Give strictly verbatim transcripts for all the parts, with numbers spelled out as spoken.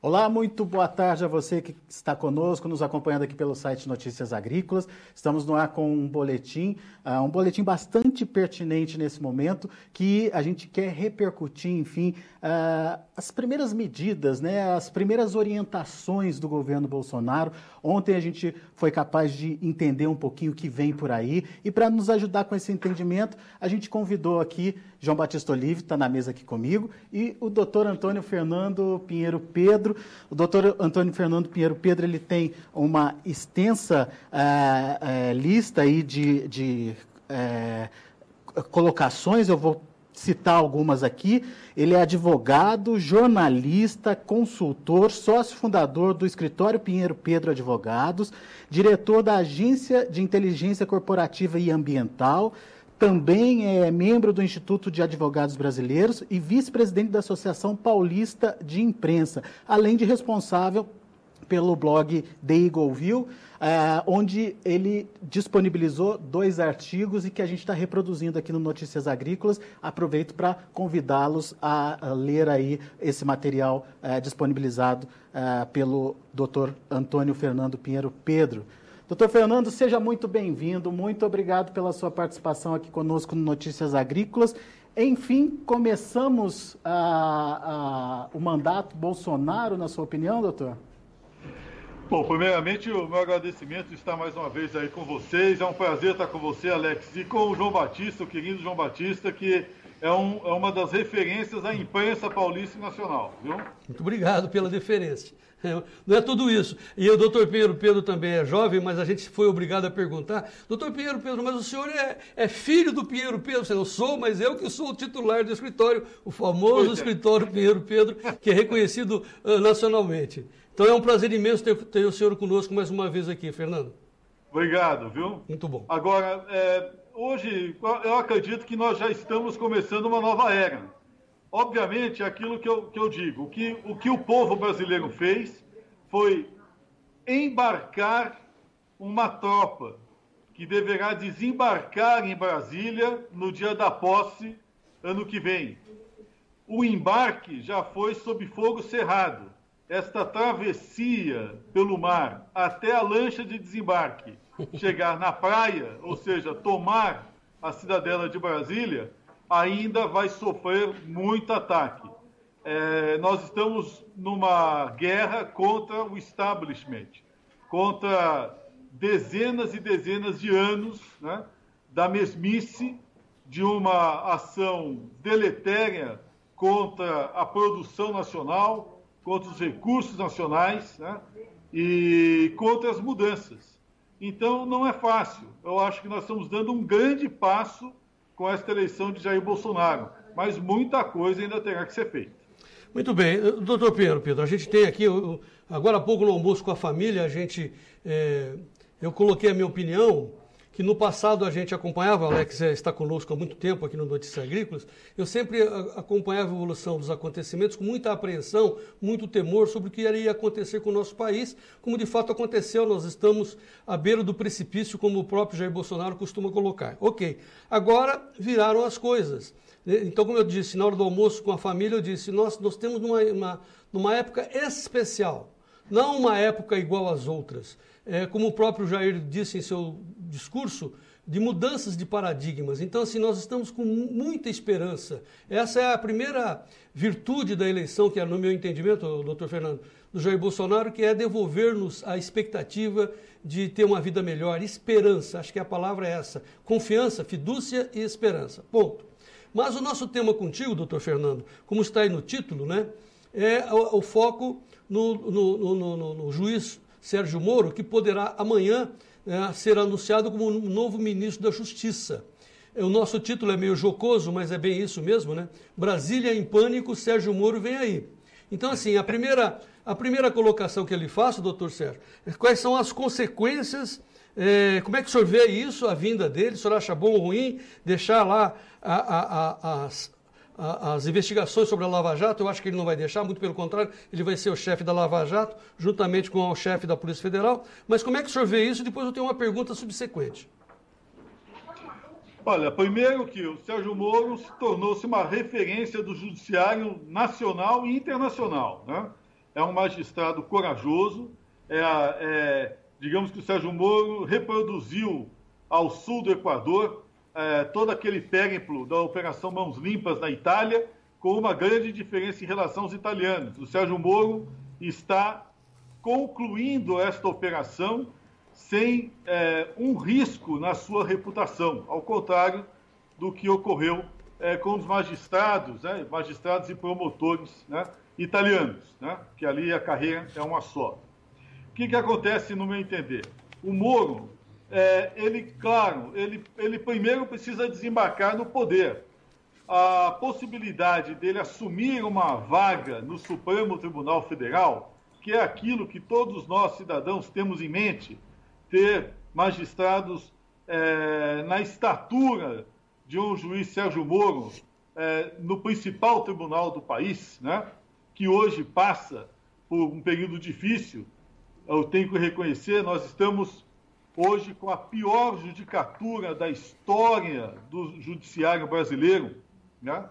Olá, muito boa tarde a você que está conosco, nos acompanhando aqui pelo site Notícias Agrícolas. Estamos no ar com um boletim, uh, um boletim bastante pertinente nesse momento, que a gente quer repercutir, enfim, uh, as primeiras medidas, né, as primeiras orientações do governo Bolsonaro. Ontem a gente foi capaz de entender um pouquinho o que vem por aí, e para nos ajudar com esse entendimento, a gente convidou aqui João Batista Olive, está na mesa aqui comigo, e o doutor Antônio Fernando Pinheiro Pedro. O doutor Antônio Fernando Pinheiro Pedro, ele tem uma extensa uh, uh, lista aí de, de uh, colocações, eu vou citar algumas aqui. Ele é advogado, jornalista, consultor, sócio fundador do escritório Pinheiro Pedro Advogados, diretor da Agência de Inteligência Corporativa e Ambiental, também é membro do Instituto de Advogados Brasileiros e vice-presidente da Associação Paulista de Imprensa, além de responsável pelo blog The Eagle View, uh, onde ele disponibilizou dois artigos e que a gente está reproduzindo aqui no Notícias Agrícolas. Aproveito para convidá-los a, a ler aí esse material uh, disponibilizado uh, pelo doutor Antônio Fernando Pinheiro Pedro. Doutor Fernando, seja muito bem-vindo, muito obrigado pela sua participação aqui conosco no Notícias Agrícolas. Enfim, começamos a, a, o mandato Bolsonaro, na sua opinião, doutor? Bom, primeiramente, o meu agradecimento de estar mais uma vez aí com vocês. É um prazer estar com você, Alex, e com o João Batista, o querido João Batista, que é, um, é uma das referências da imprensa paulista e nacional, viu? Muito obrigado pela deferência. Não é tudo isso. E o doutor Pinheiro Pedro também é jovem, mas a gente foi obrigado a perguntar: doutor Pinheiro Pedro, mas o senhor é, é filho do Pinheiro Pedro? Eu sou, mas eu que sou o titular do escritório, o famoso é. escritório Pinheiro Pedro, que é reconhecido uh, nacionalmente. Então é um prazer imenso ter, ter o senhor conosco mais uma vez aqui, Fernando. Obrigado, viu? Muito bom. Agora, é, hoje eu acredito que nós já estamos começando uma nova era. Obviamente, aquilo que eu, que eu digo, o que, o que o povo brasileiro fez foi embarcar uma tropa que deverá desembarcar em Brasília no dia da posse, ano que vem. O embarque já foi sob fogo cerrado. Esta travessia pelo mar até a lancha de desembarque chegar na praia, ou seja, tomar a cidadela de Brasília, ainda vai sofrer muito ataque. É, nós estamos numa guerra contra o establishment, contra dezenas e dezenas de anos, né, da mesmice, de uma ação deletéria contra a produção nacional, contra os recursos nacionais, né, e contra as mudanças. Então, não é fácil. Eu acho que nós estamos dando um grande passo com esta eleição de Jair Bolsonaro, mas muita coisa ainda terá que ser feita. Muito bem. Doutor Pinheiro Pedro, a gente tem aqui, agora há pouco no almoço com a família, a gente, é, eu coloquei a minha opinião, que no passado a gente acompanhava, o Alex está conosco há muito tempo aqui no Notícias Agrícolas, eu sempre acompanhava a evolução dos acontecimentos com muita apreensão, muito temor sobre o que iria acontecer com o nosso país, como de fato aconteceu. Nós estamos à beira do precipício, como o próprio Jair Bolsonaro costuma colocar. Ok, agora viraram as coisas. Então, como eu disse, na hora do almoço com a família, eu disse, nós, nós temos numa, uma, numa época especial, não uma época igual às outras. É, como o próprio Jair disse em seu discurso, de mudanças de paradigmas. Então, assim, nós estamos com muita esperança. Essa é a primeira virtude da eleição, que é, no meu entendimento, doutor Fernando, do Jair Bolsonaro, que é devolver-nos a expectativa de ter uma vida melhor, esperança, acho que a palavra é essa, confiança, fidúcia e esperança, ponto. Mas o nosso tema contigo, doutor Fernando, como está aí no título, né, é o, o foco no, no, no, no, no juiz Sérgio Moro, que poderá amanhã é, ser anunciado como um novo ministro da Justiça. O nosso título é meio jocoso, mas é bem isso mesmo, né? Brasília em pânico, Sérgio Moro vem aí. Então, assim, a primeira, a primeira colocação que eu lhe faço, doutor Sérgio, é quais são as consequências, é, como é que o senhor vê isso, a vinda dele? O senhor acha bom ou ruim deixar lá a, a, a, as... as investigações sobre a Lava Jato? Eu acho que ele não vai deixar, muito pelo contrário, ele vai ser o chefe da Lava Jato, juntamente com o chefe da Polícia Federal. Mas como é que o senhor vê isso? Depois eu tenho uma pergunta subsequente. Olha, primeiro que o Sérgio Moro tornou-se uma referência do judiciário nacional e internacional, né? é um magistrado corajoso, é, é, digamos que o Sérgio Moro reproduziu ao sul do Equador é, todo aquele périplo da Operação Mãos Limpas na Itália, com uma grande diferença em relação aos italianos. O Sérgio Moro está concluindo esta operação sem é, um risco na sua reputação, ao contrário do que ocorreu é, com os magistrados, né, magistrados e promotores, né, italianos, né, que ali a carreira é uma só. O que, que acontece no meu entender? O Moro, é, ele, claro, ele, ele primeiro precisa desembarcar no poder. A possibilidade dele assumir uma vaga no Supremo Tribunal Federal, que é aquilo que todos nós, cidadãos, temos em mente, ter magistrados é, na estatura de um juiz Sérgio Moro é, no principal tribunal do país, né, que hoje passa por um período difícil. Eu tenho que reconhecer, nós estamos hoje com a pior judicatura da história do judiciário brasileiro, né?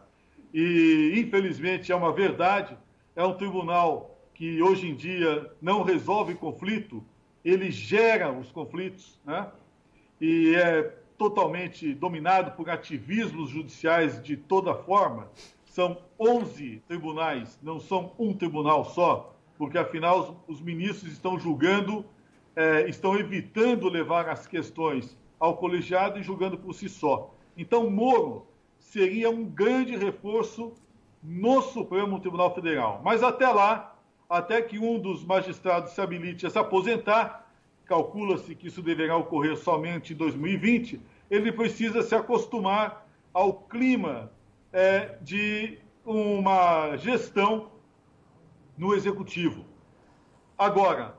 E, infelizmente, é uma verdade, é um tribunal que hoje em dia não resolve conflito, ele gera os conflitos, né? E é totalmente dominado por ativismos judiciais de toda forma. São onze tribunais, não são um tribunal só, porque, afinal, os, os ministros estão julgando, é, estão evitando levar as questões ao colegiado e julgando por si só. Então, Moro seria um grande reforço no Supremo Tribunal Federal. Mas até lá, até que um dos magistrados se habilite a se aposentar, calcula-se que isso deverá ocorrer somente em dois mil e vinte, ele precisa se acostumar ao clima é, de uma gestão no Executivo. Agora,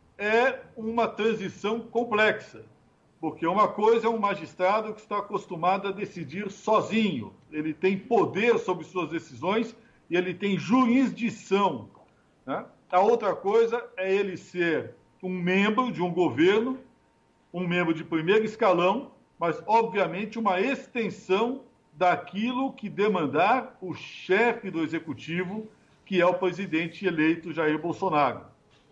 é uma transição complexa, porque uma coisa é um magistrado que está acostumado a decidir sozinho, ele tem poder sobre suas decisões e ele tem jurisdição, né? A outra coisa é ele ser um membro de um governo, um membro de primeiro escalão, mas, obviamente, uma extensão daquilo que demandar o chefe do Executivo, que é o presidente eleito Jair Bolsonaro.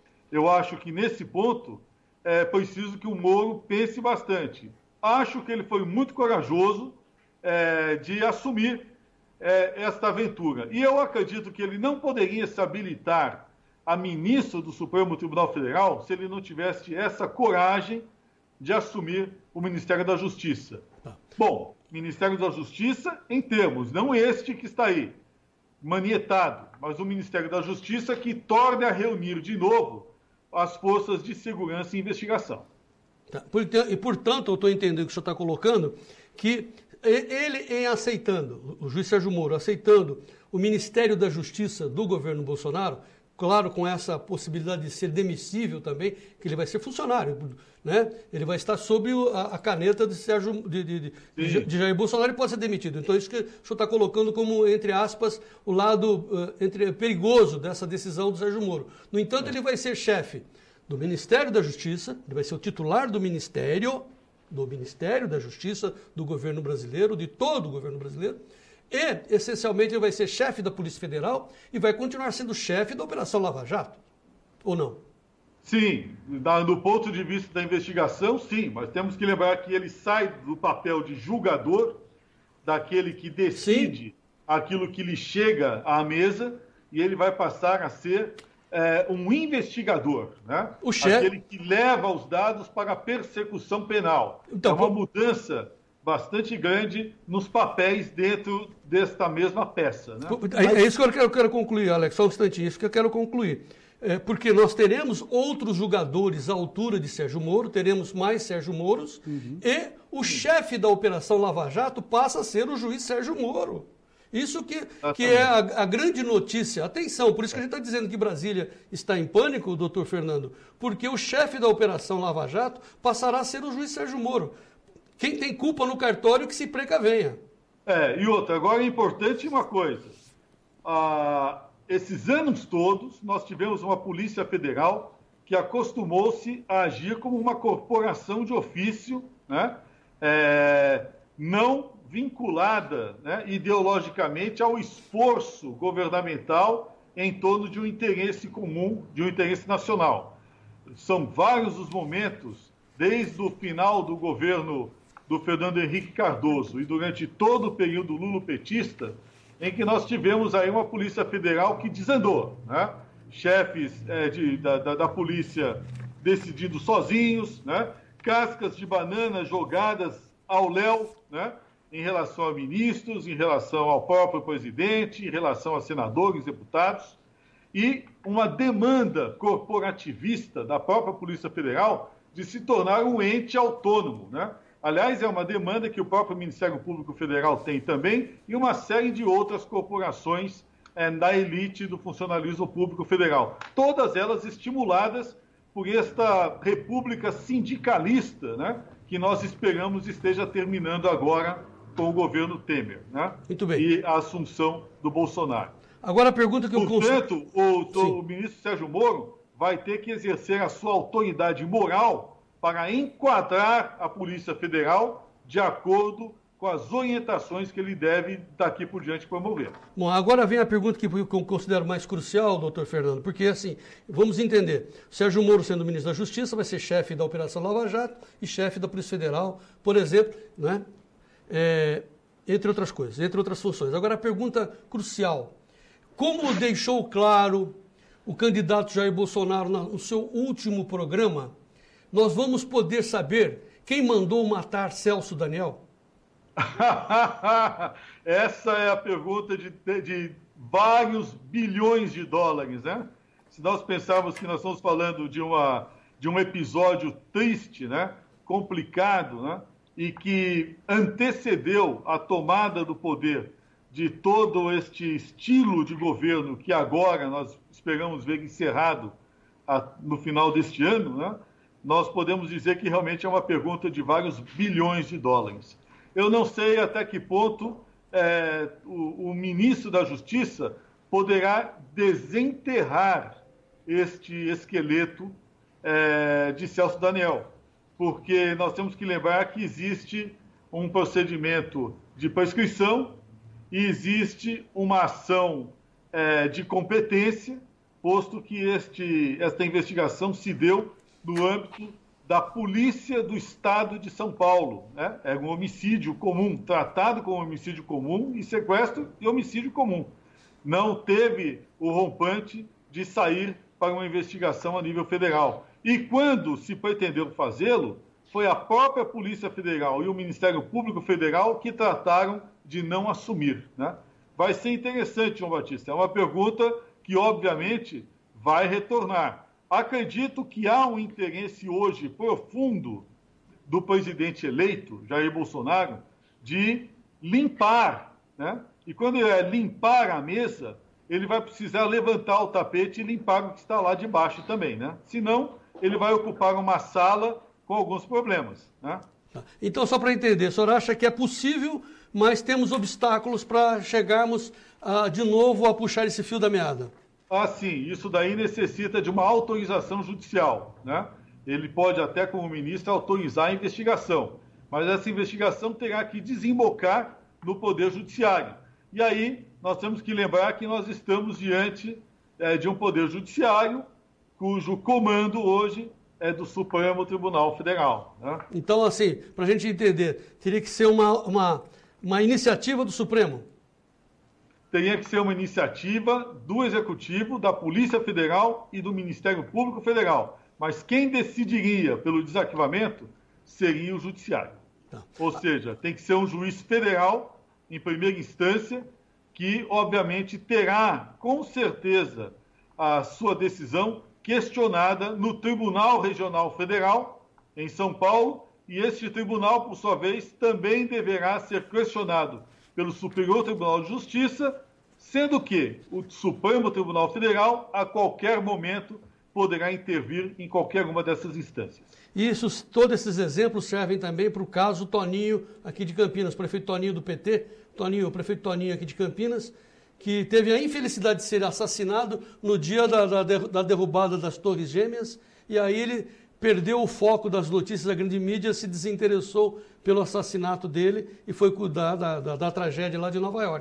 Eu acho que, nesse ponto, é preciso que o Moro pense bastante. Acho que ele foi muito corajoso é, de assumir é, esta aventura. E eu acredito que ele não poderia se habilitar a ministro do Supremo Tribunal Federal se ele não tivesse essa coragem de assumir o Ministério da Justiça. Bom, Ministério da Justiça em termos, não este que está aí, manietado, mas o Ministério da Justiça que torne a reunir de novo as forças de segurança e investigação. Tá. E, portanto, eu estou entendendo o que o senhor está colocando, que ele, em aceitando, o juiz Sérgio Moro, aceitando o Ministério da Justiça do governo Bolsonaro, claro, com essa possibilidade de ser demissível também, que ele vai ser funcionário, né? Ele vai estar sob a, a caneta de, Sérgio, de, de, de, de Jair Bolsonaro e pode ser demitido. Então, isso que o senhor está colocando como, entre aspas, o lado uh, entre, perigoso dessa decisão do Sérgio Moro. No entanto, é. ele vai ser chefe do Ministério da Justiça, ele vai ser o titular do Ministério, do Ministério da Justiça do governo brasileiro, de todo o governo brasileiro, e, essencialmente, ele vai ser chefe da Polícia Federal e vai continuar sendo chefe da Operação Lava Jato, ou não? Sim, do ponto de vista da investigação, sim, mas temos que lembrar que ele sai do papel de julgador, daquele que decide sim. aquilo que lhe chega à mesa, e ele vai passar a ser é, um investigador, né? O chefe... aquele que leva os dados para a persecução penal. Então, é uma vamos... mudança bastante grande nos papéis dentro desta mesma peça. Né? É, é isso que eu quero, eu quero concluir, Alex, só um instantinho, isso que eu quero concluir. É, porque nós teremos outros jogadores à altura de Sérgio Moro, teremos mais Sérgio Moros, uhum. e o chefe da Operação Lava Jato passa a ser o juiz Sérgio Moro. Isso que, que é a, a grande notícia. Atenção, por isso que a gente está dizendo que Brasília está em pânico, doutor Fernando, porque o chefe da Operação Lava Jato passará a ser o juiz Sérgio Moro. Quem tem culpa no cartório que se precavenha. É, e outra, agora é importante uma coisa. Ah, esses anos todos, nós tivemos uma Polícia Federal que acostumou-se a agir como uma corporação de ofício, né? É, não vinculada, né, ideologicamente ao esforço governamental em torno de um interesse comum, de um interesse nacional. São vários os momentos, desde o final do governo do Fernando Henrique Cardoso e durante todo o período lulopetista, em que nós tivemos aí uma Polícia Federal que desandou, né? Chefes é, de, da, da, da polícia decidindo sozinhos, né? Cascas de banana jogadas ao léu, né? Em relação a ministros, em relação ao próprio presidente, em relação a senadores, deputados, e uma demanda corporativista da própria Polícia Federal de se tornar um ente autônomo, né? Aliás, é uma demanda que o próprio Ministério Público Federal tem também e uma série de outras corporações é, da elite do funcionalismo público federal. Todas elas estimuladas por esta república sindicalista, né, que nós esperamos esteja terminando agora com o governo Temer, né? Muito bem. E a assunção do Bolsonaro. Agora a pergunta que eu Portanto, o, o ministro Sérgio Moro vai ter que exercer a sua autoridade moral para enquadrar a Polícia Federal de acordo com as orientações que ele deve daqui por diante promover. Bom, agora vem a pergunta que eu considero mais crucial, doutor Fernando, porque assim, vamos entender, Sérgio Moro sendo ministro da Justiça vai ser chefe da Operação Lava Jato e chefe da Polícia Federal, por exemplo, né? É, entre outras coisas, entre outras funções. Agora a pergunta crucial, como deixou claro o candidato Jair Bolsonaro no seu último programa, nós vamos poder saber quem mandou matar Celso Daniel? Essa é a pergunta de, de vários bilhões de dólares, né? Se nós pensarmos que nós estamos falando de, uma, de um episódio triste, né? Complicado, né? E que antecedeu a tomada do poder de todo este estilo de governo que agora nós esperamos ver encerrado a, no final deste ano, né? Nós podemos dizer que realmente é uma pergunta de vários bilhões de dólares. Eu não sei até que ponto é, o, o ministro da Justiça poderá desenterrar este esqueleto é, de Celso Daniel, porque nós temos que lembrar que existe um procedimento de prescrição e existe uma ação é, de competência, posto que este, esta investigação se deu no âmbito da Polícia do Estado de São Paulo, né? É um homicídio comum, tratado como homicídio comum e sequestro e homicídio comum. Não teve o rompante de sair para uma investigação a nível federal. E quando se pretendeu fazê-lo, foi a própria Polícia Federal e o Ministério Público Federal que trataram de não assumir, né? Vai ser interessante, João Batista. É uma pergunta que, obviamente, vai retornar. Acredito que há um interesse hoje profundo do presidente eleito, Jair Bolsonaro, de limpar, né? E quando ele é limpar a mesa, ele vai precisar levantar o tapete e limpar o que está lá de baixo também, né? Senão, ele vai ocupar uma sala com alguns problemas, né? Então, só para entender, o senhor acha que é possível, mas temos obstáculos para chegarmos ah, de novo a puxar esse fio da meada? Ah, sim, isso daí necessita de uma autorização judicial, né? Ele pode até, como ministro, autorizar a investigação, mas essa investigação terá que desembocar no Poder Judiciário. E aí, nós temos que lembrar que nós estamos diante é, de um Poder Judiciário cujo comando hoje é do Supremo Tribunal Federal, né? Então, assim, para a gente entender, teria que ser uma, uma, uma iniciativa do Supremo? Teria que ser uma iniciativa do Executivo, da Polícia Federal e do Ministério Público Federal. Mas quem decidiria pelo desarquivamento seria o Judiciário. Tá. Ou seja, tem que ser um juiz federal, em primeira instância, que, obviamente, terá, com certeza, a sua decisão questionada no Tribunal Regional Federal, em São Paulo, e este tribunal, por sua vez, também deverá ser questionado pelo Superior Tribunal de Justiça, sendo que o Supremo Tribunal Federal, a qualquer momento, poderá intervir em qualquer uma dessas instâncias. Isso, todos esses exemplos servem também para o caso Toninho, aqui de Campinas, prefeito Toninho do P T, Toninho, o prefeito Toninho aqui de Campinas, que teve a infelicidade de ser assassinado no dia da, da, da derrubada das Torres Gêmeas, e aí ele perdeu o foco das notícias da grande mídia, se desinteressou pelo assassinato dele e foi cuidar da, da, da tragédia lá de Nova York.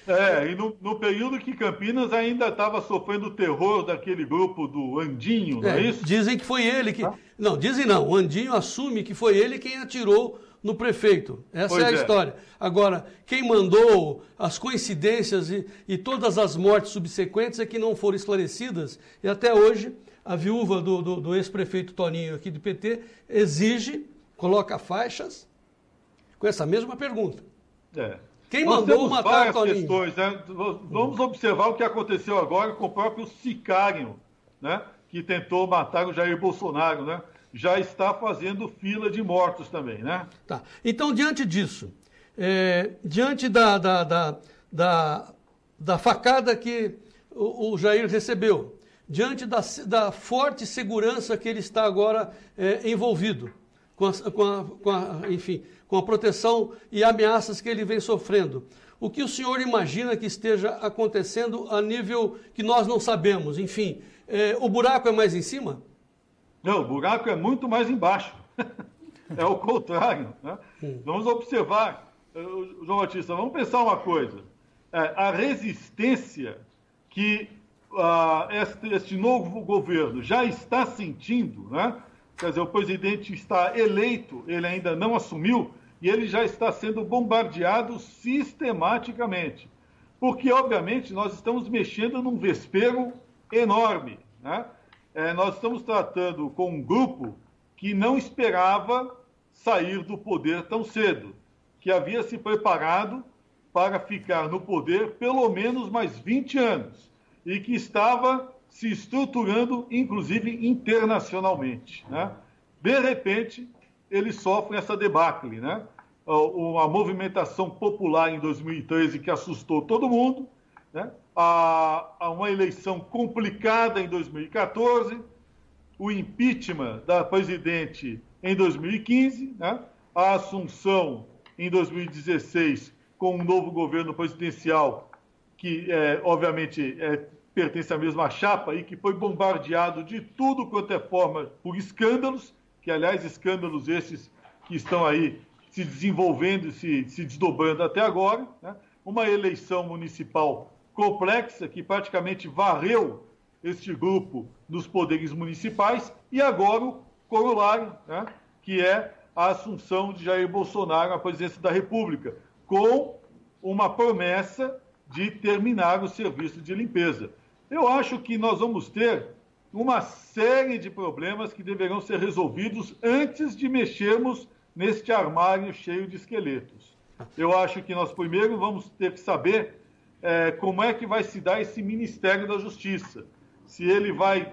É, e no, no período que Campinas ainda estava sofrendo o terror daquele grupo do Andinho, não é, é isso? Dizem que foi ele que... Ah? Não, dizem não. O Andinho assume que foi ele quem atirou no prefeito. Essa pois é a é. história. Agora, quem mandou, as coincidências e, e todas as mortes subsequentes é que não foram esclarecidas. E até hoje, a viúva do, do, do ex-prefeito Toninho aqui do P T exige, coloca faixas com essa mesma pergunta. É. Quem Nós mandou matar Toninho? Questões, né? Vamos observar o que aconteceu agora com o próprio sicário, né? Que tentou matar o Jair Bolsonaro, né? Já está fazendo fila de mortos também, né? Tá. Então, diante disso, é, diante da, da, da, da, da facada que o, o Jair recebeu, diante da, da forte segurança que ele está agora é, envolvido, com a, com, a, com, a, enfim, com a proteção e ameaças que ele vem sofrendo, o que o senhor imagina que esteja acontecendo a nível que nós não sabemos? Enfim, é, o buraco é mais em cima? Não, o buraco é muito mais embaixo. É o contrário. Né? Hum. Vamos observar, João Batista, vamos pensar uma coisa. É, a resistência que uh, este, este novo governo já está sentindo, né? Quer dizer, o presidente está eleito, ele ainda não assumiu, e ele já está sendo bombardeado sistematicamente. Porque, obviamente, nós estamos mexendo num vespeiro enorme, né? É, nós estamos tratando com um grupo que não esperava sair do poder tão cedo, que havia se preparado para ficar no poder pelo menos mais vinte anos e que estava se estruturando, inclusive internacionalmente, né? De repente, eles sofrem essa debacle, né? A movimentação popular em dois mil e treze que assustou todo mundo, né? A, a uma eleição complicada em dois mil e quatorze, o impeachment da presidente em dois mil e quinze, né? A assunção em dois mil e dezesseis com um novo governo presidencial que, é, obviamente, é, pertence à mesma chapa e que foi bombardeado de tudo quanto é forma por escândalos, que, aliás, escândalos esses que estão aí se desenvolvendo e se, se desdobrando até agora, né? Uma eleição municipal complexa que praticamente varreu este grupo nos poderes municipais e agora o corolário, né, que é a assunção de Jair Bolsonaro à presidência da República, com uma promessa de terminar o serviço de limpeza. Eu acho que nós vamos ter uma série de problemas que deverão ser resolvidos antes de mexermos neste armário cheio de esqueletos. Eu acho que nós primeiro vamos ter que saber É, como é que vai se dar esse Ministério da Justiça. Se ele vai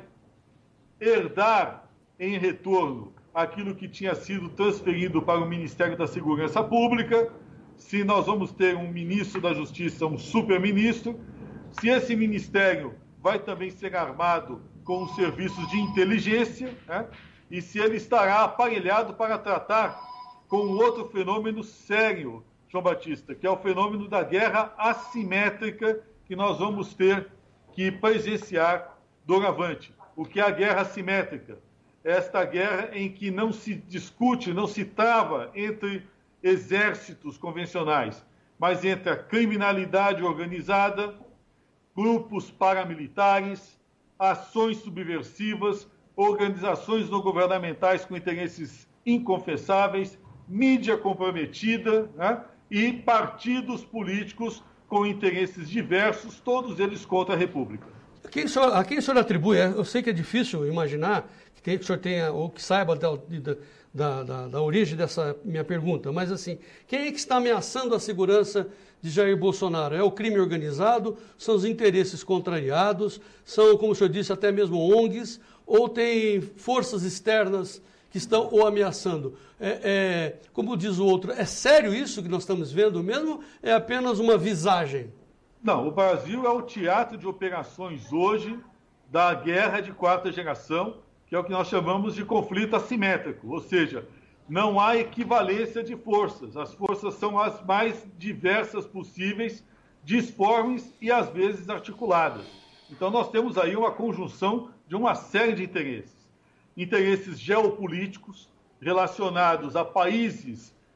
herdar em retorno aquilo que tinha sido transferido para o Ministério da Segurança Pública, se nós vamos ter um ministro da Justiça, um super-ministro, se esse ministério vai também ser armado com os serviços de inteligência, né? E se ele estará aparelhado para tratar com outro fenômeno sério, João Batista, que é o fenômeno da guerra assimétrica que nós vamos ter que presenciar doravante. O que é a guerra assimétrica? Esta guerra em que não se discute, não se trava entre exércitos convencionais, mas entre a criminalidade organizada, grupos paramilitares, ações subversivas, organizações não governamentais com interesses inconfessáveis, mídia comprometida, né? E partidos políticos com interesses diversos, todos eles contra a República. A quem o senhor, a quem o senhor atribui? Eu sei que é difícil imaginar que, tem, que o senhor tenha, ou que saiba da, da, da, da origem dessa minha pergunta, mas assim, quem é que está ameaçando a segurança de Jair Bolsonaro? É o crime organizado? São os interesses contrariados? São, como o senhor disse, até mesmo O N Gs? Ou tem forças externas que estão o ameaçando? É, é, como diz o outro, é sério isso que nós estamos vendo mesmo? É apenas uma visagem? Não, o Brasil é o teatro de operações hoje da guerra de quarta geração, que é o que nós chamamos de conflito assimétrico, ou seja, não há equivalência de forças. As forças são as mais diversas possíveis, disformes e às vezes articuladas. Então nós temos aí uma conjunção de uma série de interesses. Interesses geopolíticos relacionados a países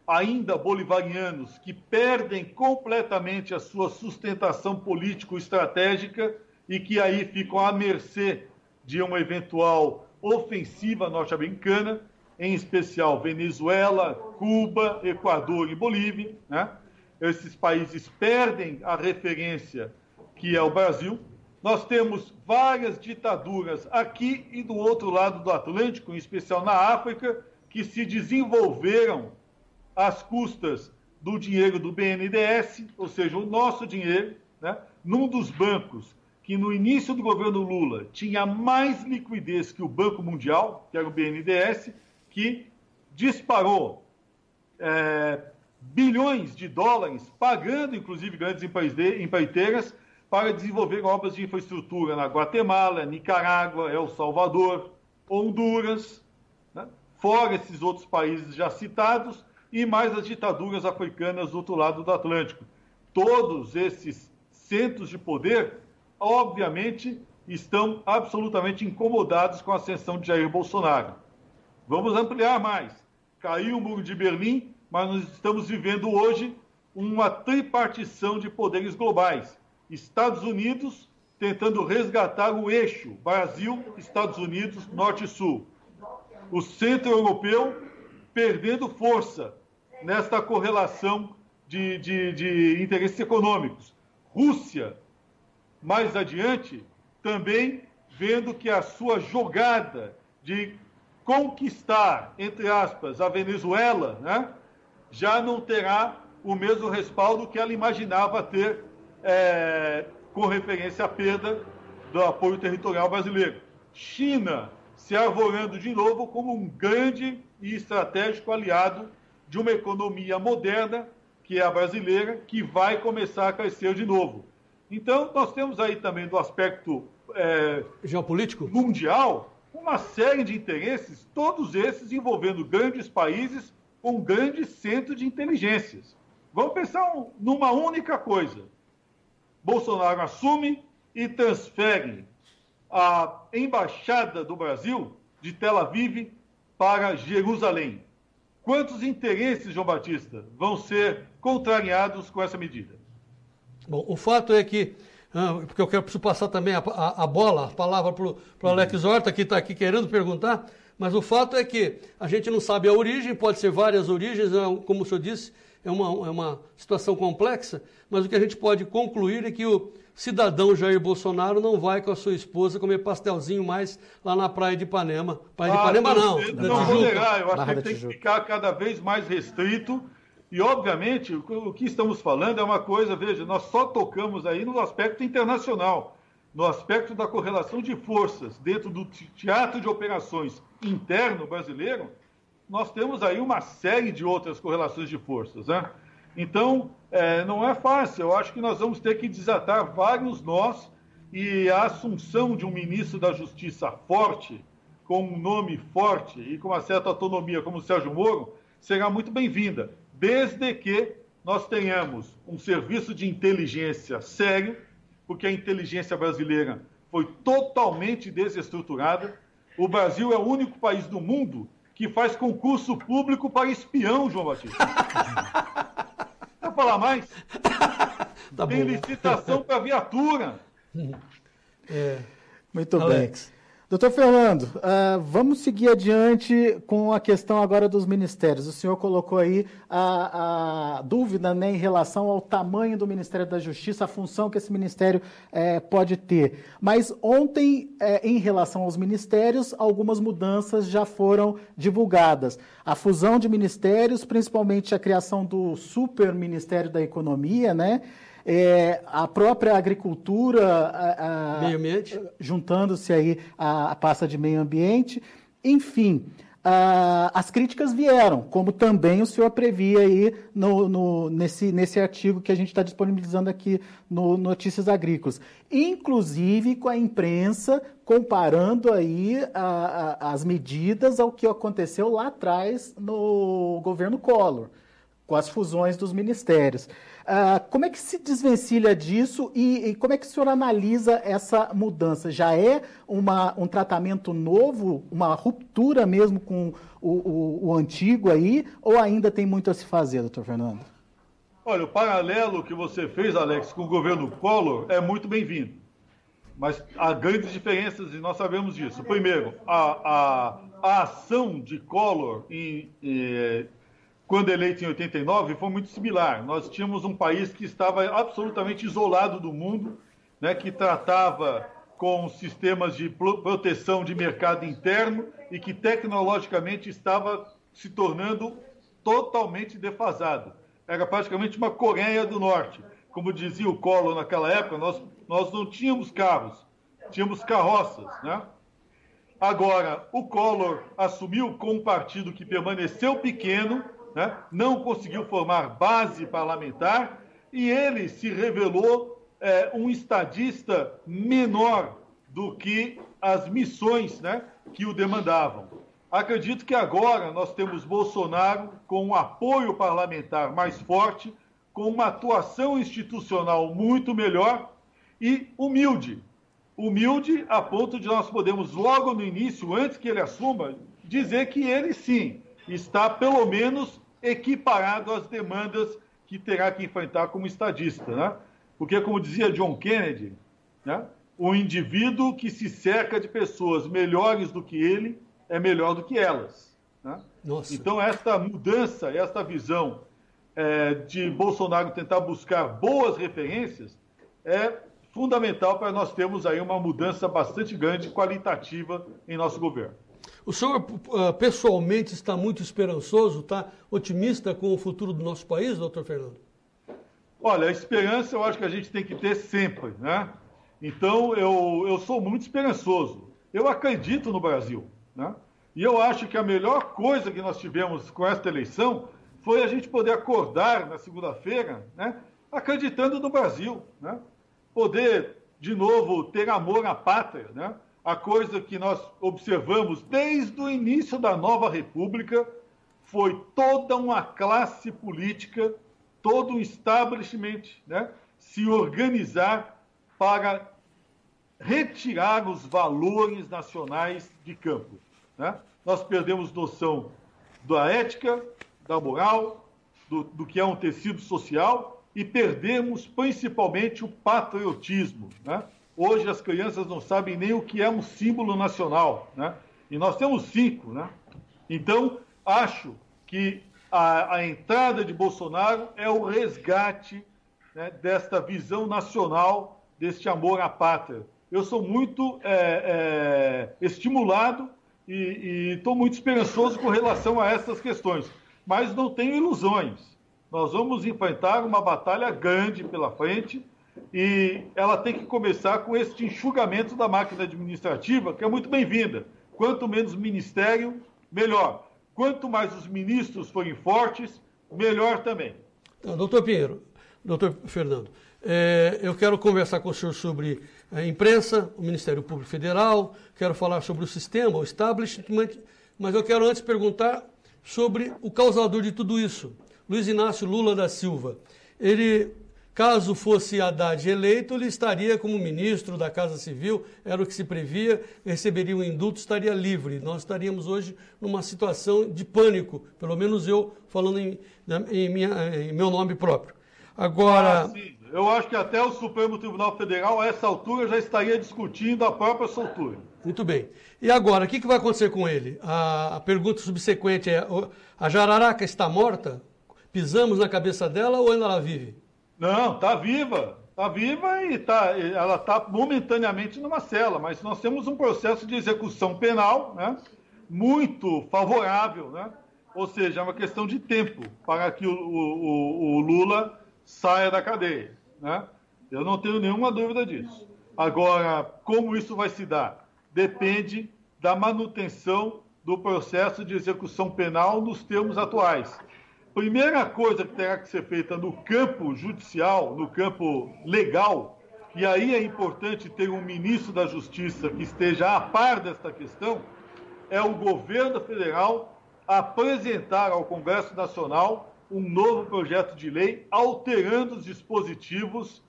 ainda bolivarianos, que perdem completamente a sua sustentação político-estratégica e que aí ficam à mercê de uma eventual ofensiva norte-americana, em especial Venezuela, Cuba, Equador e Bolívia, né? Esses países perdem a referência que é o Brasil. Nós temos várias ditaduras aqui e do outro lado do Atlântico, em especial na África, que se desenvolveram às custas do dinheiro do B N D E S, ou seja, o nosso dinheiro, né, num dos bancos que no início do governo Lula tinha mais liquidez que o Banco Mundial, que era o B N D E S, que disparou é, bilhões de dólares, pagando inclusive grandes empreiteiras para desenvolver obras de infraestrutura na Guatemala, Nicarágua, El Salvador, Honduras, né, fora esses outros países já citados, e mais as ditaduras africanas do outro lado do Atlântico. Todos esses centros de poder, obviamente, estão absolutamente incomodados com a ascensão de Jair Bolsonaro. Vamos ampliar mais. Caiu o Muro de Berlim, mas nós estamos vivendo hoje uma tripartição de poderes globais. Estados Unidos tentando resgatar o eixo Brasil, Estados Unidos, Norte e Sul. O centro europeu perdendo força nesta correlação de, de, de interesses econômicos. Rússia, mais adiante, também vendo que a sua jogada de conquistar, entre aspas, a Venezuela, né, já não terá o mesmo respaldo que ela imaginava ter é, com referência à perda do apoio territorial brasileiro. China se arvorando de novo como um grande e estratégico aliado de uma economia moderna, que é a brasileira, que vai começar a crescer de novo. Então, nós temos aí também do aspecto é, geopolítico mundial uma série de interesses, todos esses envolvendo grandes países com grandes centros de inteligências. Vamos pensar um, numa única coisa. Bolsonaro assume e transfere a embaixada do Brasil de Tel Aviv para Jerusalém. Quantos interesses, João Batista, vão ser contrariados com essa medida? Bom, o fato é que, ah, porque eu quero preciso passar também a, a, a bola, a palavra para o Alex Horta, que está aqui querendo perguntar, mas o fato é que a gente não sabe a origem, pode ser várias origens, como o senhor disse, é uma, é uma situação complexa, mas o que a gente pode concluir é que o cidadão Jair Bolsonaro não vai com a sua esposa comer pastelzinho mais lá na praia de Ipanema. Praia de ah, Ipanema não, não, da não Tijuca. Poderá, eu acho que ele tem que ficar cada vez mais restrito e, obviamente, o que estamos falando é uma coisa, veja, nós só tocamos aí no aspecto internacional, no aspecto da correlação de forças dentro do teatro de operações interno brasileiro, nós temos aí uma série de outras correlações de forças, né? Então, é, não é fácil. Eu acho que nós vamos ter que desatar vários nós e a assunção de um ministro da Justiça forte, com um nome forte e com uma certa autonomia, como o Sérgio Moro, será muito bem-vinda, desde que nós tenhamos um serviço de inteligência sério, porque a inteligência brasileira foi totalmente desestruturada. O Brasil é o único país do mundo que faz concurso público para espião, João Batista. Vou falar mais? Tá Tem bom. licitação para viatura. É. Muito Alex. bem. Doutor Fernando, uh, vamos seguir adiante com a questão agora dos ministérios. O senhor colocou aí a, a dúvida, né, em relação ao tamanho do Ministério da Justiça, a função que esse ministério eh, pode ter. Mas ontem, eh, em relação aos ministérios, algumas mudanças já foram divulgadas. A fusão de ministérios, principalmente a criação do Super Ministério da Economia, né? É, a própria agricultura, a, a, meio ambiente, juntando-se aí à, à pasta de meio ambiente, enfim, a, as críticas vieram, como também o senhor previa aí no, no, nesse, nesse artigo que a gente está disponibilizando aqui no Notícias Agrícolas, inclusive com a imprensa comparando aí a, a, as medidas ao que aconteceu lá atrás no governo Collor. com as fusões dos ministérios. Ah, como é que se desvencilha disso e, e como é que o senhor analisa essa mudança? Já é uma, um tratamento novo, uma ruptura mesmo com o, o, o antigo aí, ou ainda tem muito a se fazer, doutor Fernando? Olha, o paralelo que você fez, Alex, com o governo Collor é muito bem-vindo. Mas há grandes diferenças e nós sabemos disso. Primeiro, a, a, a ação de Collor, em, em, quando eleito em oitenta e nove, foi muito similar. Nós tínhamos um país que estava absolutamente isolado do mundo, né, que tratava com sistemas de proteção de mercado interno e que tecnologicamente estava se tornando totalmente defasado. Era praticamente uma Coreia do Norte. Como dizia o Collor naquela época, nós, nós não tínhamos carros, tínhamos carroças, né? Agora, o Collor assumiu com um partido que permaneceu pequeno, né? Não conseguiu formar base parlamentar e ele se revelou é, um estadista menor do que as missões, né, que o demandavam. Acredito que agora nós temos Bolsonaro com um apoio parlamentar mais forte, com uma atuação institucional muito melhor e humilde. Humilde a ponto de nós podermos, logo no início, antes que ele assuma, dizer que ele, sim, está pelo menos equiparado às demandas que terá que enfrentar como estadista, né? Porque, como dizia John Kennedy, né, o indivíduo que se cerca de pessoas melhores do que ele é melhor do que elas, né? Então, esta mudança, esta visão é, de Bolsonaro tentar buscar boas referências é fundamental para nós termos aí uma mudança bastante grande, qualitativa em nosso governo. O senhor uh, pessoalmente está muito esperançoso, está otimista com o futuro do nosso país, doutor Fernando? Olha, a esperança eu acho que a gente tem que ter sempre, né? Então, eu, eu sou muito esperançoso. Eu acredito no Brasil, né? E eu acho que a melhor coisa que nós tivemos com esta eleição foi a gente poder acordar na segunda-feira, né, acreditando no Brasil, né? Poder, de novo, ter amor à pátria, né? A coisa que nós observamos desde o início da nova República foi toda uma classe política, todo um establishment, né, se organizar para retirar os valores nacionais de campo, né? Nós perdemos noção da ética, da moral, do, do que é um tecido social e perdemos principalmente o patriotismo, né? Hoje as crianças não sabem nem o que é um símbolo nacional, né? E nós temos cinco, né? Então, acho que a, a entrada de Bolsonaro é o resgate, né, desta visão nacional, deste amor à pátria. Eu sou muito é, é, estimulado e estou muito esperançoso com relação a essas questões. Mas não tenho ilusões. Nós vamos enfrentar uma batalha grande pela frente e ela tem que começar com este enxugamento da máquina administrativa, que é muito bem-vinda. Quanto menos ministério, melhor. Quanto mais os ministros forem fortes, melhor também. Doutor Pinheiro, doutor Fernando, é, eu quero conversar com o senhor sobre a imprensa, o Ministério Público Federal, quero falar sobre o sistema, o establishment, mas eu quero antes perguntar sobre o causador de tudo isso, Luiz Inácio Lula da Silva. Ele, caso fosse Haddad eleito, ele estaria como ministro da Casa Civil, era o que se previa, receberia um indulto, estaria livre. Nós estaríamos hoje numa situação de pânico, pelo menos eu falando em, em, minha, em meu nome próprio. Agora... Ah, sim. Eu acho que até o Supremo Tribunal Federal, a essa altura, já estaria discutindo a própria soltura. Muito bem. E agora, o que, que vai acontecer com ele? A, a pergunta subsequente é, a jararaca está morta? Pisamos na cabeça dela ou ainda ela vive? Não, está viva. Está viva e tá, ela está momentaneamente numa cela, mas nós temos um processo de execução penal, né, muito favorável, né? Ou seja, é uma questão de tempo para que o, o, o Lula saia da cadeia, né? Eu não tenho nenhuma dúvida disso. Agora, como isso vai se dar? Depende da manutenção do processo de execução penal nos termos atuais. Primeira coisa que terá que ser feita no campo judicial, no campo legal, e aí é importante ter um ministro da Justiça que esteja a par desta questão, é o governo federal apresentar ao Congresso Nacional um novo projeto de lei alterando os dispositivos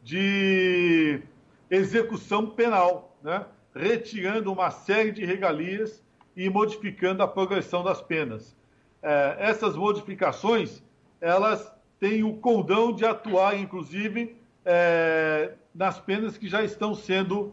de execução penal, né? Retirando uma série de regalias e modificando a progressão das penas. É, essas modificações, elas têm o condão de atuar, inclusive, é, nas penas que já estão sendo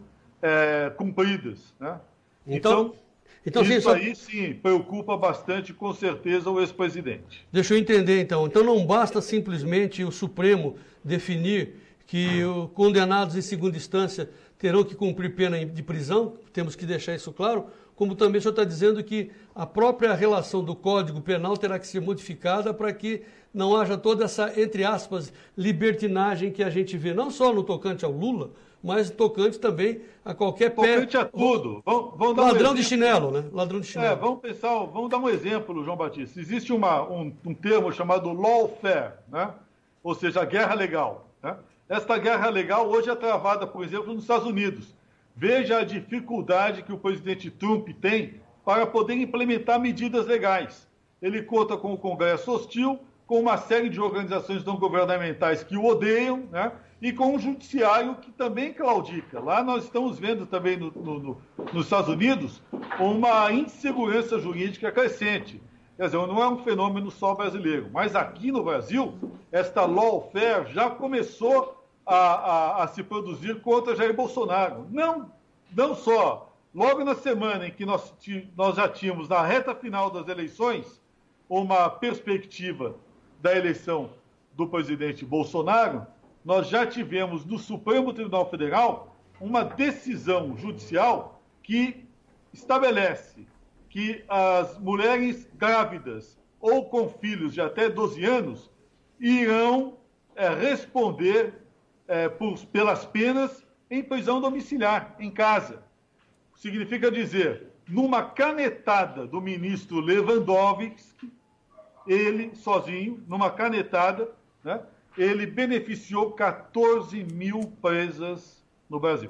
é, cumpridas, né? Então, então, então isso sim, só... aí sim preocupa bastante, com certeza, o ex-presidente. Deixa eu entender, então. Então não basta simplesmente o Supremo definir que os condenados em segunda instância terão que cumprir pena de prisão, temos que deixar isso claro, como também o senhor está dizendo que a própria relação do Código Penal terá que ser modificada para que não haja toda essa, entre aspas, libertinagem que a gente vê, não só no tocante ao Lula, mas tocante também a qualquer pé... Tocante a tudo. Vamos, vamos dar Ladrão um de chinelo, né? Ladrão de chinelo. É, vamos pensar, vamos dar um exemplo, João Batista. Existe uma, um, um termo chamado lawfare, né? Ou seja, a guerra legal, né? Esta guerra legal hoje é travada, por exemplo, nos Estados Unidos. Veja a dificuldade que o presidente Trump tem para poder implementar medidas legais. Ele conta com o Congresso hostil, com uma série de organizações não governamentais que o odeiam, né? E com um judiciário que também claudica. Lá nós estamos vendo também no, no, no, nos Estados Unidos uma insegurança jurídica crescente. Quer dizer, não é um fenômeno só brasileiro, mas aqui no Brasil, esta lawfare já começou a, a, a se produzir contra Jair Bolsonaro. Não, não só. Logo na semana em que nós, nós já tínhamos, na reta final das eleições, uma perspectiva da eleição do presidente Bolsonaro, nós já tivemos no Supremo Tribunal Federal uma decisão judicial que estabelece que as mulheres grávidas ou com filhos de até doze anos irão é, responder é, por, pelas penas em prisão domiciliar, em casa. Significa dizer, numa canetada do ministro Lewandowski, ele sozinho, numa canetada, né, ele beneficiou quatorze mil presas no Brasil.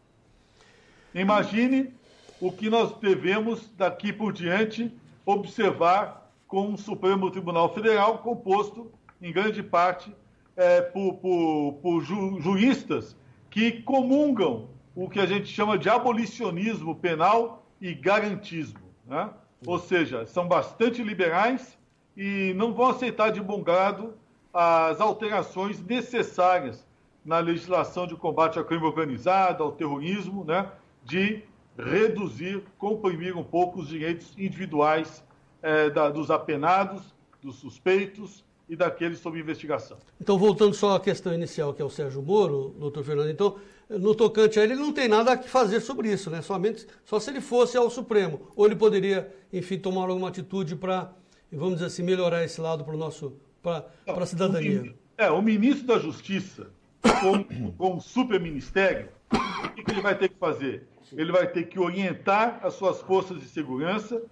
Imagine o que nós devemos, daqui por diante, observar com um Supremo Tribunal Federal composto, em grande parte, é, por, por, por ju, juristas que comungam o que a gente chama de abolicionismo penal e garantismo, né? Ou seja, são bastante liberais e não vão aceitar de bom grado as alterações necessárias na legislação de combate ao crime organizado, ao terrorismo, né, de reduzir, comprimir um pouco os direitos individuais eh, da, dos apenados, dos suspeitos e daqueles sob investigação. Então, voltando só à questão inicial, que é o Sérgio Moro, doutor Fernando, então, no tocante a ele, ele não tem nada a fazer sobre isso, né? Somente, só se ele fosse ao Supremo. Ou ele poderia, enfim, tomar alguma atitude para, vamos dizer assim, melhorar esse lado para o nosso... para a cidadania. É, o ministro da Justiça, com, com o superministério, o que, que ele vai ter que fazer? Ele vai ter que orientar as suas forças de segurança,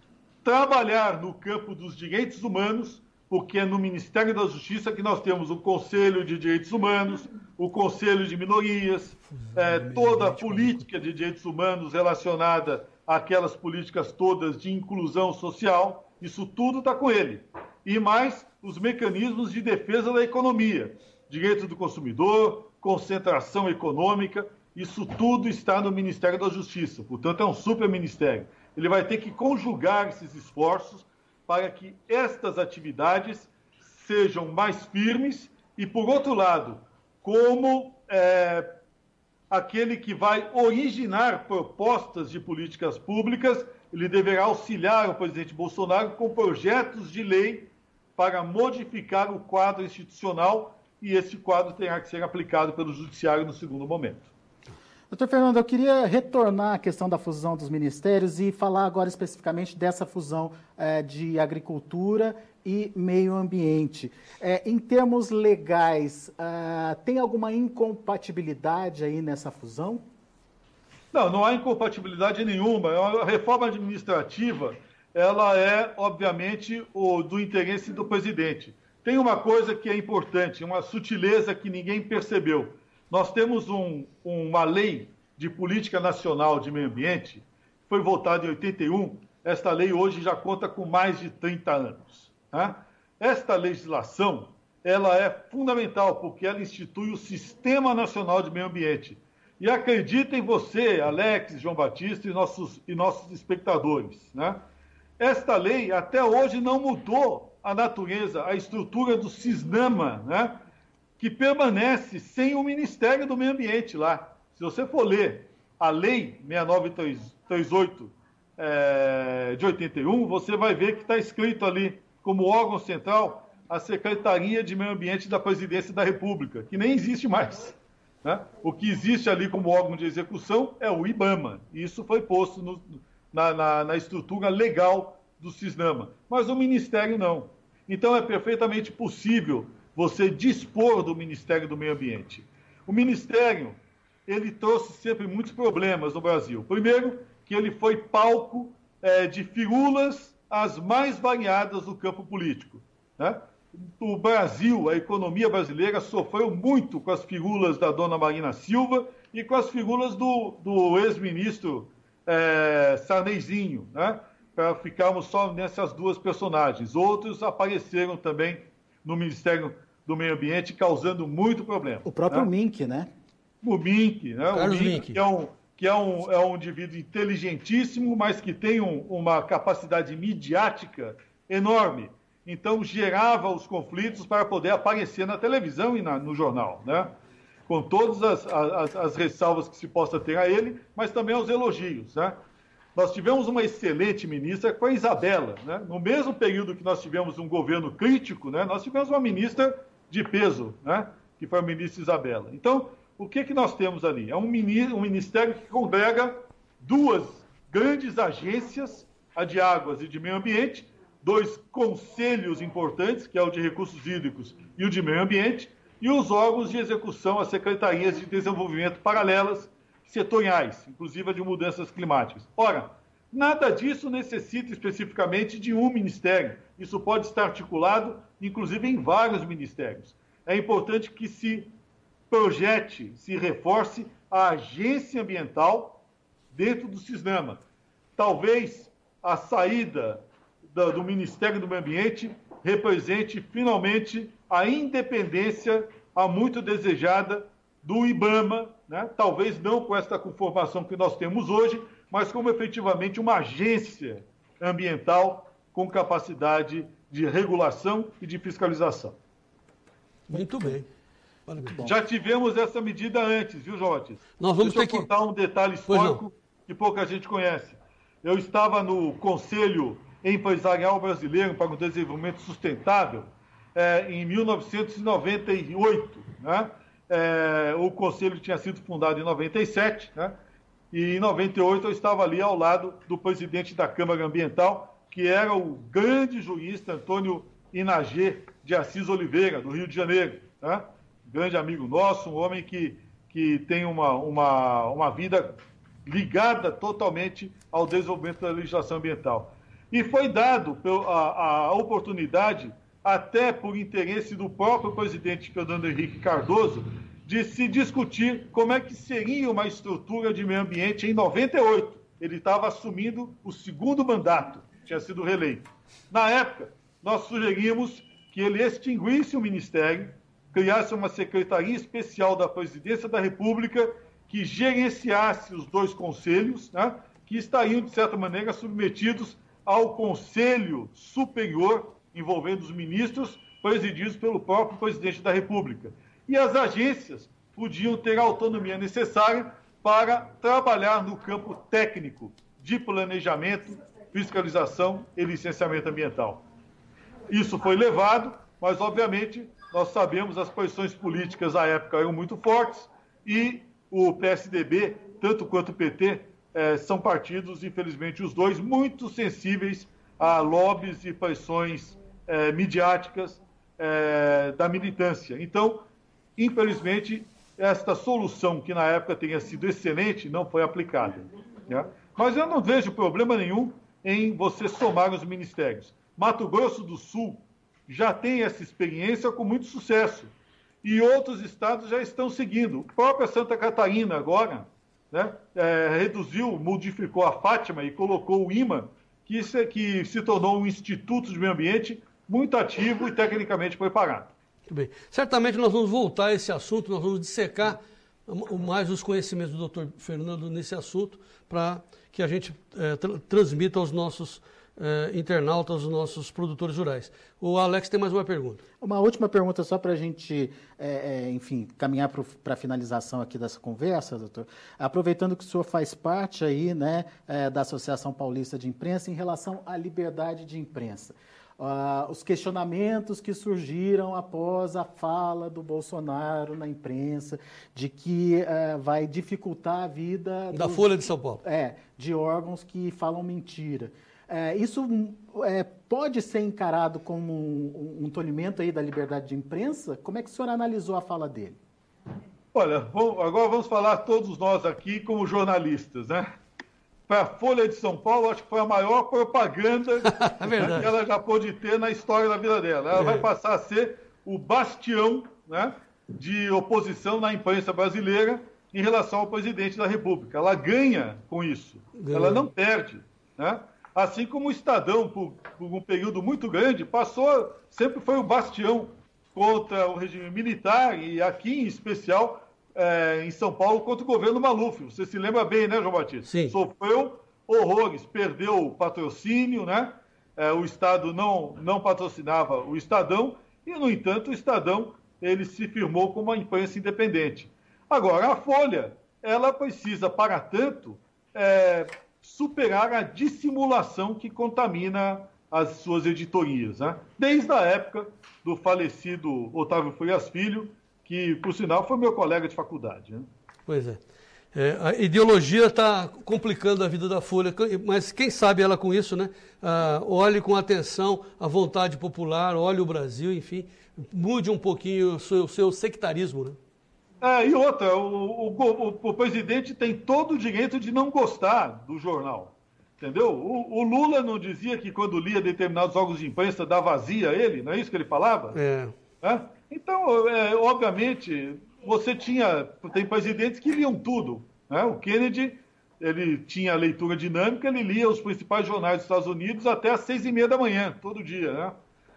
trabalhar no campo dos direitos humanos, porque é no Ministério da Justiça que nós temos o Conselho de Direitos Humanos, o Conselho de Minorias, é, toda a política de direitos humanos relacionada àquelas políticas todas de inclusão social, isso tudo está com ele. E mais os mecanismos de defesa da economia, direitos do consumidor, concentração econômica, isso tudo está no Ministério da Justiça. Portanto, é um superministério. Ele vai ter que conjugar esses esforços para que estas atividades sejam mais firmes e, por outro lado, como é, aquele que vai originar propostas de políticas públicas, ele deverá auxiliar o presidente Bolsonaro com projetos de lei para modificar o quadro institucional e esse quadro terá que ser aplicado pelo Judiciário no segundo momento. Doutor Fernando, eu queria retornar à questão da fusão dos ministérios e falar agora especificamente dessa fusão é, de agricultura e meio ambiente. É, em termos legais, uh, tem alguma incompatibilidade aí nessa fusão? Não, não há incompatibilidade nenhuma. A reforma administrativa, ela é, obviamente, o, do interesse do presidente. Tem uma coisa que é importante, uma sutileza que ninguém percebeu. Nós temos um, uma lei de política nacional de meio ambiente, que foi votada em oitenta e um. Esta lei hoje já conta com mais de trinta anos. Né? esta legislação ela é fundamental, porque ela institui o Sistema Nacional de Meio Ambiente. E acreditem você, Alex, João Batista e nossos, e nossos espectadores, né? Esta lei até hoje não mudou a natureza, a estrutura do CISNAMA, né? Que permanece sem o Ministério do Meio Ambiente lá. Se você for ler a Lei seis nove três oito é, de oitenta e um, você vai ver que está escrito ali, como órgão central, a Secretaria de Meio Ambiente da Presidência da República, que nem existe mais, né? O que existe ali como órgão de execução é o IBAMA. Isso foi posto no, na, na, na estrutura legal do CISNAMA. Mas o Ministério não. Então é perfeitamente possível você dispor do Ministério do Meio Ambiente. O Ministério, ele trouxe sempre muitos problemas no Brasil. Primeiro, que ele foi palco é, de firulas as mais variadas do campo político, né? O Brasil, a economia brasileira, sofreu muito com as firulas da dona Marina Silva e com as firulas do, do ex-ministro é, Sarneyzinho, né? Para ficarmos só nessas duas personagens. Outros apareceram também no Ministério do Meio Ambiente, causando muito problema. O próprio né? Mink, né? O Mink, né? Carlos o Mink, Mink. que, é um, que é, um, é um indivíduo inteligentíssimo, mas que tem um, uma capacidade midiática enorme. Então, gerava os conflitos para poder aparecer na televisão e na, no jornal, né? Com todas as, as, as ressalvas que se possa ter a ele, mas também aos elogios, né? Nós tivemos uma excelente ministra, que foi a Isabela, né? No mesmo período que nós tivemos um governo crítico, né? Nós tivemos uma ministra de peso, né? Que foi a ministra Isabela. Então, o que, que nós temos ali? É um, mini, um ministério que congrega duas grandes agências, a de águas e de meio ambiente, dois conselhos importantes, que é o de recursos hídricos e o de meio ambiente, e os órgãos de execução, as secretarias de desenvolvimento paralelas, setoriais, inclusive a de mudanças climáticas. Ora, nada disso necessita especificamente de um ministério. Isso pode estar articulado, inclusive, em vários ministérios. É importante que se projete, se reforce a agência ambiental dentro do CISNAMA. Talvez a saída do, do Ministério do Meio Ambiente represente, finalmente, a independência há muito desejada do IBAMA, né? Talvez não com esta conformação que nós temos hoje, mas como efetivamente uma agência ambiental com capacidade de regulação e de fiscalização. Muito bem. Já tivemos essa medida antes, viu, João Batista? Nós vamos Deixa ter eu que... contar um detalhe histórico que pouca gente conhece. Eu estava no Conselho Empresarial Brasileiro para o Desenvolvimento Sustentável é, em mil novecentos e noventa e oito, né? É, o Conselho tinha sido fundado em noventa e sete, né? E em noventa e oito eu estava ali ao lado do presidente da Câmara Ambiental, que era o grande jurista Antônio Inagê de Assis Oliveira, do Rio de Janeiro, né? Grande amigo nosso, um homem que, que tem uma, uma, uma vida ligada totalmente ao desenvolvimento da legislação ambiental. E foi dado a, a oportunidade, até por interesse do próprio presidente Fernando Henrique Cardoso, de se discutir como é que seria uma estrutura de meio ambiente em noventa e oito. Ele estava assumindo o segundo mandato, tinha sido reeleito. Na época, nós sugerimos que ele extinguisse o ministério, criasse uma secretaria especial da Presidência da República que gerenciasse os dois conselhos, né, que estariam, de certa maneira, submetidos ao Conselho Superior, envolvendo os ministros, presididos pelo próprio Presidente da República. E as agências podiam ter a autonomia necessária para trabalhar no campo técnico de planejamento, fiscalização e licenciamento ambiental. Isso foi levado, mas, obviamente, nós sabemos as pressões políticas à época eram muito fortes e o P S D B, tanto quanto o P T, eh, são partidos, infelizmente, os dois, muito sensíveis a lobbies e pressões eh, midiáticas eh, da militância. Então, infelizmente, esta solução, que na época tenha sido excelente, não foi aplicada, né? Mas eu não vejo problema nenhum em você somar os ministérios. Mato Grosso do Sul já tem essa experiência com muito sucesso. E outros estados já estão seguindo. A própria Santa Catarina agora, né, é, reduziu, modificou a Fátima e colocou o IMA, que se, que se tornou um Instituto de Meio Ambiente muito ativo e tecnicamente preparado. Muito bem. Certamente nós vamos voltar a esse assunto, nós vamos dissecar mais os conhecimentos do doutor Fernando nesse assunto, para que a gente é, tra transmita aos nossos é, internautas, aos nossos produtores rurais. O Alex tem mais uma pergunta. Uma última pergunta só para a gente, é, é, enfim, caminhar para a finalização aqui dessa conversa, doutor. Aproveitando que o senhor faz parte aí, né, é, da Associação Paulista de Imprensa em relação à liberdade de imprensa. Uh, os questionamentos que surgiram após a fala do Bolsonaro na imprensa, de que uh, vai dificultar a vida... Da dos, Folha de São Paulo. É, de órgãos que falam mentira. Uh, isso uh, pode ser encarado como um, um tolimento aí da liberdade de imprensa? Como é que o senhor analisou a fala dele? Olha, vamos, agora vamos falar todos nós aqui como jornalistas, né? Para a Folha de São Paulo, acho que foi a maior propaganda é que ela já pôde ter na história da vida dela. Ela é. vai passar a ser o bastião, né, de oposição na imprensa brasileira em relação ao presidente da República. Ela ganha com isso, ganha. Ela não perde, né? Assim como o Estadão, por, por um período muito grande, passou, sempre foi o bastião contra o regime militar e aqui em especial... É, em São Paulo contra o governo Maluf. Você se lembra bem, né, João Batista? Sim. Sofreu horrores, perdeu o patrocínio, né? É, o Estado não, não patrocinava o Estadão e, no entanto, o Estadão ele se firmou como uma imprensa independente. Agora, a Folha, ela precisa, para tanto, é, superar a dissimulação que contamina as suas editorias, né? Desde a época do falecido Otávio Frias Filho, que, por sinal, foi meu colega de faculdade. Né? Pois é. é. A ideologia está complicando a vida da Folha, mas quem sabe ela com isso, né? Ah, olhe com atenção a vontade popular, olhe o Brasil, enfim, mude um pouquinho o seu, o seu sectarismo, né? É, e outra, o, o, o, o presidente tem todo o direito de não gostar do jornal, entendeu? O, o Lula não dizia que quando lia determinados órgãos de imprensa dava vazia a ele, não é isso que ele falava? É. É? Então, é, obviamente, você tinha, tem presidentes que liam tudo, né? O Kennedy, ele tinha leitura dinâmica, ele lia os principais jornais dos Estados Unidos até às seis e meia da manhã, todo dia, né?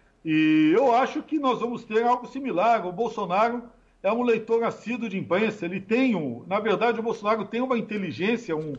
E eu acho que nós vamos ter algo similar. O Bolsonaro é um leitor assíduo de imprensa, ele tem um, na verdade, o Bolsonaro tem uma inteligência, um,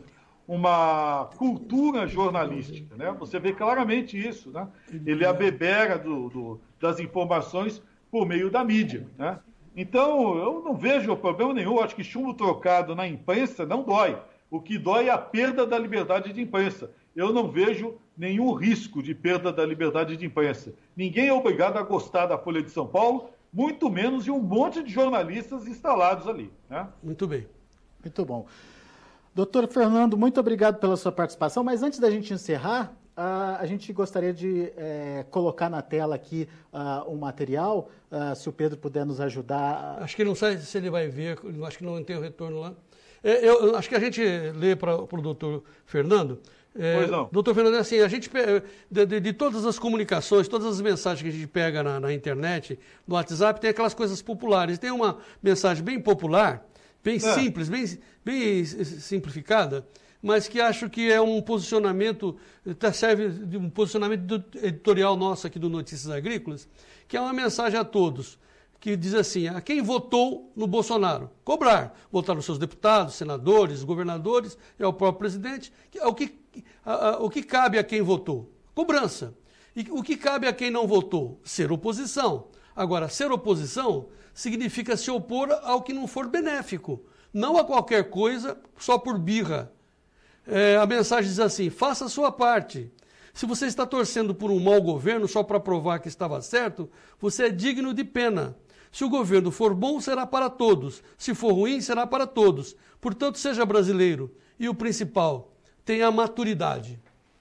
uma cultura jornalística, né? Você vê claramente isso, né? Ele é a bebera do, do, das informações por meio da mídia, né? Então, eu não vejo problema nenhum. Eu acho que chumbo trocado na imprensa não dói. O que dói é a perda da liberdade de imprensa. Eu não vejo nenhum risco de perda da liberdade de imprensa. Ninguém é obrigado a gostar da Folha de São Paulo, muito menos de um monte de jornalistas instalados ali, né? Muito bem. Muito bom. Doutor Fernando, muito obrigado pela sua participação, mas antes da gente encerrar, Uh, a gente gostaria de uh, colocar na tela aqui uh, um material, uh, se o Pedro puder nos ajudar. Acho que não sei se ele vai ver, acho que não tem o retorno lá. É, eu, eu acho que a gente lê para o doutor Fernando. É, pois não. Doutor Fernando, é assim, a gente, de, de, de todas as comunicações, todas as mensagens que a gente pega na, na internet, no WhatsApp, tem aquelas coisas populares. Tem uma mensagem bem popular, bem é. simples, bem, bem simplificada, mas que acho que é um posicionamento, serve de um posicionamento editorial nosso aqui do Notícias Agrícolas, que é uma mensagem a todos, que diz assim: a quem votou no Bolsonaro, cobrar, votar nos seus deputados, senadores, governadores e ao próprio presidente, que é o que, a, a, o que cabe a quem votou, cobrança. E o que cabe a quem não votou? Ser oposição. Agora, ser oposição significa se opor ao que não for benéfico, não a qualquer coisa só por birra. É, a mensagem diz assim: faça a sua parte. Se você está torcendo por um mau governo só para provar que estava certo, você é digno de pena. Se o governo for bom, será para todos. Se for ruim, será para todos. Portanto, seja brasileiro. E o principal, tenha maturidade.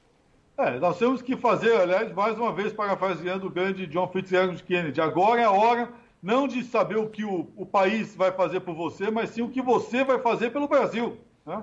É, nós temos que fazer, aliás, mais uma vez, parafraseando o grande John Fitzgerald Kennedy, agora é a hora não de saber o que o, o país vai fazer por você, mas sim o que você vai fazer pelo Brasil, né?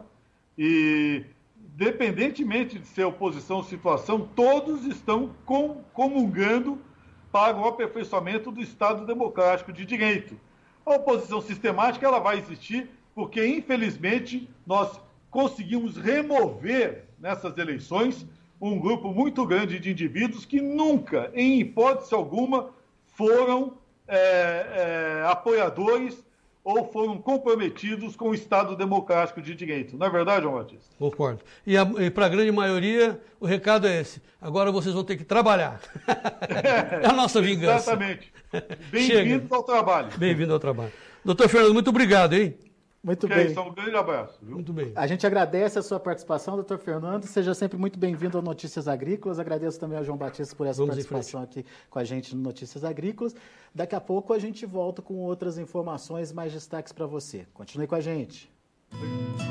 E, independentemente de ser oposição ou situação, todos estão com, comungando para o aperfeiçoamento do Estado Democrático de Direito. A oposição sistemática ela vai existir porque, infelizmente, nós conseguimos remover nessas eleições um grupo muito grande de indivíduos que nunca, em hipótese alguma, foram é, é, apoiadores ou foram comprometidos com o Estado Democrático de Direito. Não é verdade, João Batista? Concordo. E, e para a grande maioria, o recado é esse. Agora vocês vão ter que trabalhar. É, é a nossa vingança. Exatamente. Bem-vindo ao trabalho. Bem-vindo ao trabalho. Doutor Fernando, muito obrigado, hein? Muito que bem. É isso, um grande abraço. Viu? Muito bem. A gente agradece a sua participação, doutor Fernando. Seja sempre muito bem-vindo ao Notícias Agrícolas. Agradeço também ao João Batista por essa Vamos participação aqui com a gente no Notícias Agrícolas. Daqui a pouco a gente volta com outras informações, mais destaques para você. Continue com a gente.